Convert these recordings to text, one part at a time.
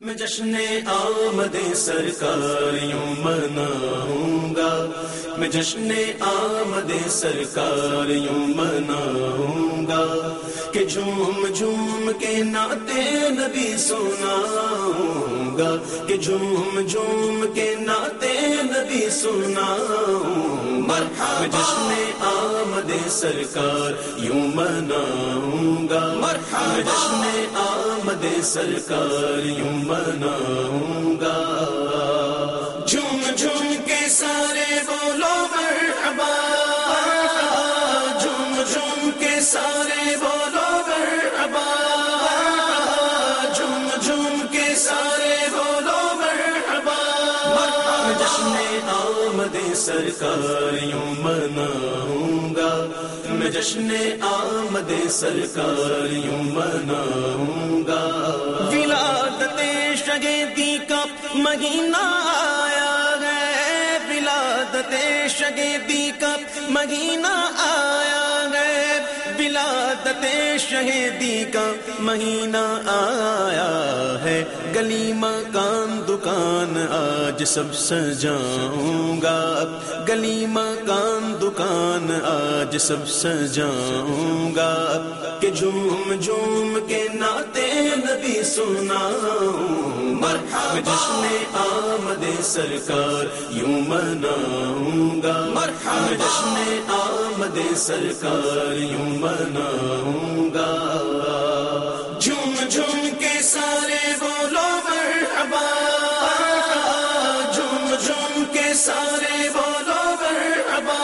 میں جشن آمد سرکار یوں مناؤں گا، میں جشن آمد سرکار یوں مناؤں گا کہ جھوم جھوم کے نعت نبی سناؤں گا، کہ جھوم جھوم کے نعت نبی سناؤں گا، میں جشن آمد سرکار یوں مناؤں گا، میں جشن آمد سرکار یوں مناؤں گا، جھوم جھوم کے سارے بولو مرحبا، جھوم جھوم کے سارے بولو مرحبا، جھوم جھوم کے سارے بولو مرحبا، میں جشن آمد سرکار یوں مناؤں گا، میں جشن آمد سرکار یوں مناؤں گا، ولادت شگیدی کا مہینہ آیا ہے، ولادت شگیدی کا مہینہ آیا ہے، ولادت شہیدی کا مہینہ آیا ہے، گلی مکان دکان آج سب سجاؤں گا، گلی مکان دکان آج سب سجاؤں گا کہ جھوم جھوم کے نعت نبی سناؤں گا، میں جشن آمد سرکار یوں مناؤں گا، میں جشن آمد سرکار یوں مناؤں گا، جھوم جھوم کے سارے بولو مرحبا، جھوم جھوم کے سارے بولو مرحبا،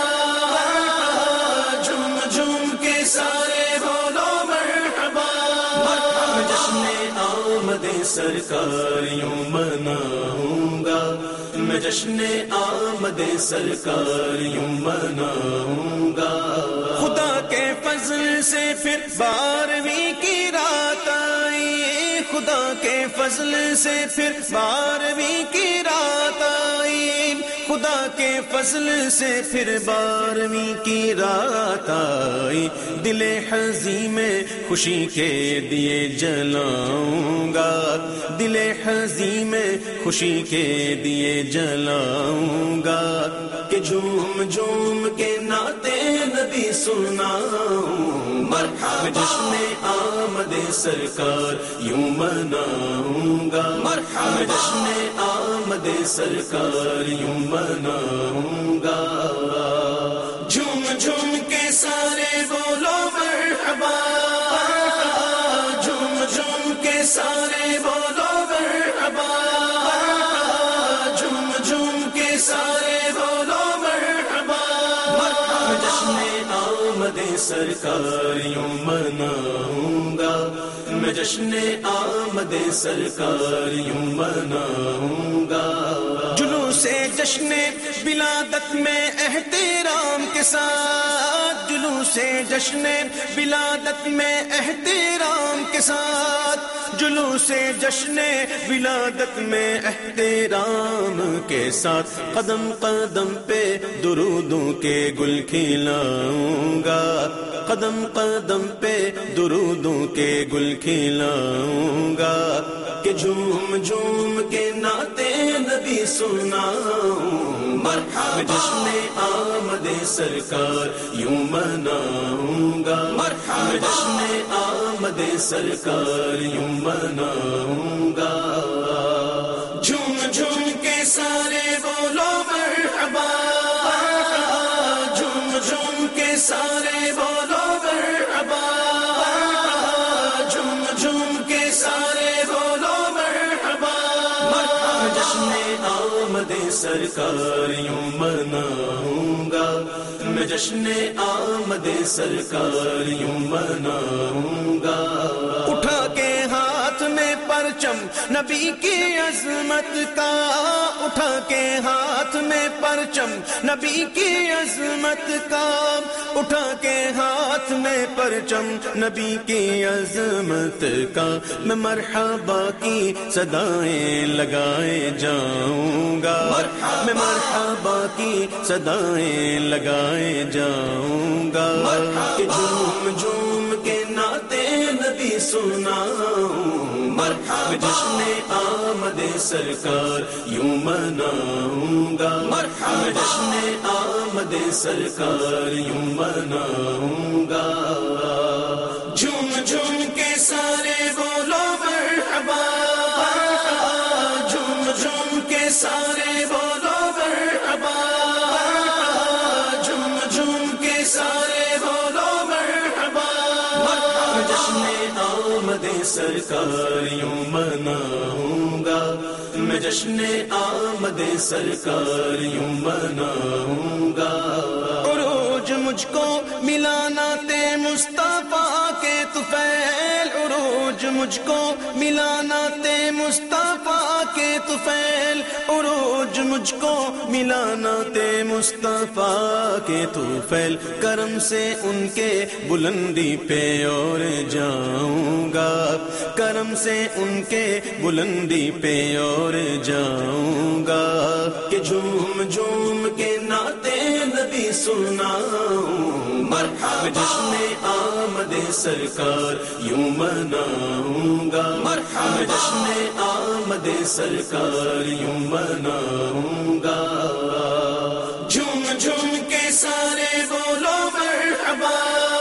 جھوم جھوم کے سارے بولو مرحبا، میں جشن آمد سرکار یوں مناؤں گا، میں جشن آمد سرکار یوں مناؤں گا، خدا کے فضل سے پھر 12ویں کی رات آئی، خدا کے فضل سے پھر 12ویں کی رات آئی، خدا کے فضل سے پھر 12ویں کی رات آئی، دل حزیں میں خوشی کے دیے جلاؤں گا، دل حزیں میں خوشی کے دیے جلاؤں گا کہ جھوم جھوم کے نعت نبی سناؤں گا، میں جشن آمد سرکار یوں مناؤں گا، میں جشن آمد سرکار یوں مناؤں گا، جھوم جھوم کے سارے بولو مرحبا، جھوم جھوم کے سارے بولو مرحبا، جھوم جھوم کے سارے بولو مرحبا، میں جشن آمد سرکار یوں مناؤں گا، میں جشن آمد سرکار یوں مناؤں گا، جلوس جشن ولادت میں احترام کے ساتھ، جلوس جشن ولادت میں احترام کے ساتھ، جلوس جشن ولادت میں احترام کے ساتھ، قدم قدم پہ درودوں کے گل کھلاؤں گا، قدم قدم پہ درودوں کے گل کھلاؤں گا کہ جھوم جھوم کے نعت نبی سناؤں گا، میں جشن آمد سرکار یوں مناؤں گا، میں جشن آمد سرکار یوں مناؤں گا، جھوم جھوم کے سارے بولو مرحبا، جھوم جھوم کے سارے بولو مرحبا، جھوم جھوم کے سارے بولو مرحبا، میں جشن آمد سرکار یوں مناؤں گا، میں جشن آمد سرکار یوں مناؤں گا، اٹھا کے ہاتھ میں پرچم نبی کی عظمت کا، اٹھا کے ہاتھ میں پرچم نبی کی عظمت کا، اٹھا کے ہاتھ میں پرچم نبی کی عظمت کا، میں مرحبا کی صدائیں لگائے جاؤں گا، میں مرحبا کی صدائیں لگائے جاؤں گا کہ جھوم جھوم کے نعت نبی سناؤں گا، میں جشن آمد سرکار یوں مناؤں گا، میں جشن آمد سرکار یوں مناؤں گا، جھوم جھوم کے سارے بولو مرحبا، جھوم جھوم کے سارے بولو مرحبا، جھوم جھوم کے سارے بولو مرحبا، میں جشن آمد سرکار یوں مناؤں گا، میں جشن آمد سرکار یوں مناؤں گا، عروج مجھ کو ملا نعت مصطفیٰ کے طفیل، عروج مجھ کو ملا نعت مصطفیٰ کے طفیل، عروج مجھ کو ملا نعت مصطفیٰ کے طفیل، کرم سے ان کے بلندی پہ اور جاؤں گا، کرم سے ان کے بلندی پہ اور جاؤں گا، کہ جھوم جھوم کے نعت نبی سناؤں، میں جشن آمد سرکار یوں مناؤں گا، میں جشن آمد سرکار یوں مناؤں گا، جھوم جھوم کے سارے بولو مرحبا،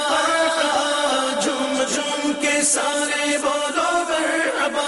جھوم جھوم کے سارے بولو مرحبا،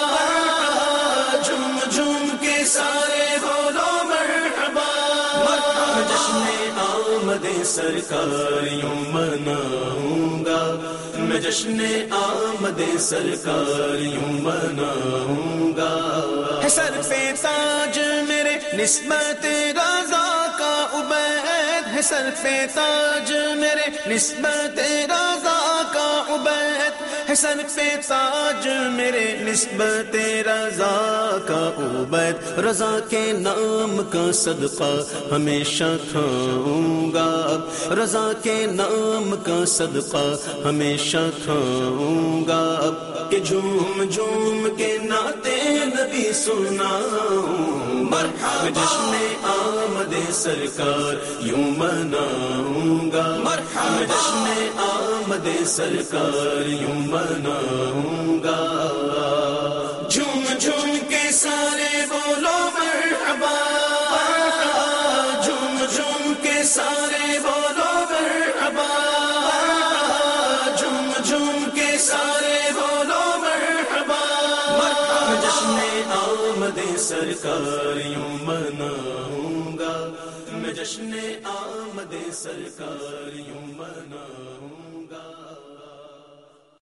جھوم جھوم کے سارے بولو مرحبا، میں جشن آمد سرکار یوں مناؤں گا، میں جشن آمد سرکار یوں مناؤں گا، ہے سر پہ تاج میرے نسبت رضا کا عبید، ہے سر پہ تاج میرے نسبت رضا کا عبید، ہے سر پہ تاج میرے نسبت رضا کا عبید، رضا کے نام کا صدقہ ہمیشہ کھاؤں گا، رضا کے نام کا صدقہ ہمیشہ کھاؤں گا، کہ جھوم جھوم کے نعت نبی سناؤں، میں جشن آمد سرکار یوں مناؤں گا، میں جشن آمد سرکار یوں مناؤں گا، جھوم جھوم کے سارے بولو مرحبا، جھوم جھوم کے سارے بولو مرحبا، جھوم جھوم کے سارے بولو مرحبا، میں جشن آمد سرکار یوں مناؤں گا، میں جشن آمد سرکار یوں مناؤں گا۔